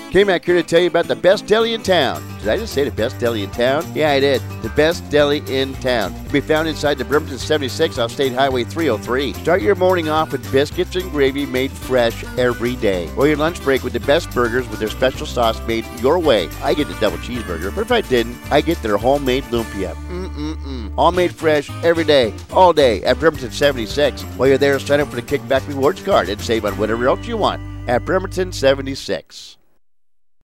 Came back here to tell you about the best deli in town. Did I just say the best deli in town? Yeah, I did. The best deli in town. Can be found inside the Bremerton 76 off State Highway 303. Start your morning off with biscuits and gravy made fresh every day. Or your lunch break with the best burgers with their special sauce made your way. I get the double cheeseburger, but if I didn't, I get their homemade lumpia. All made fresh every day, all day at Bremerton 76. While you're there, sign up for the Kickback Rewards card and save on whatever else you want at Bremerton 76.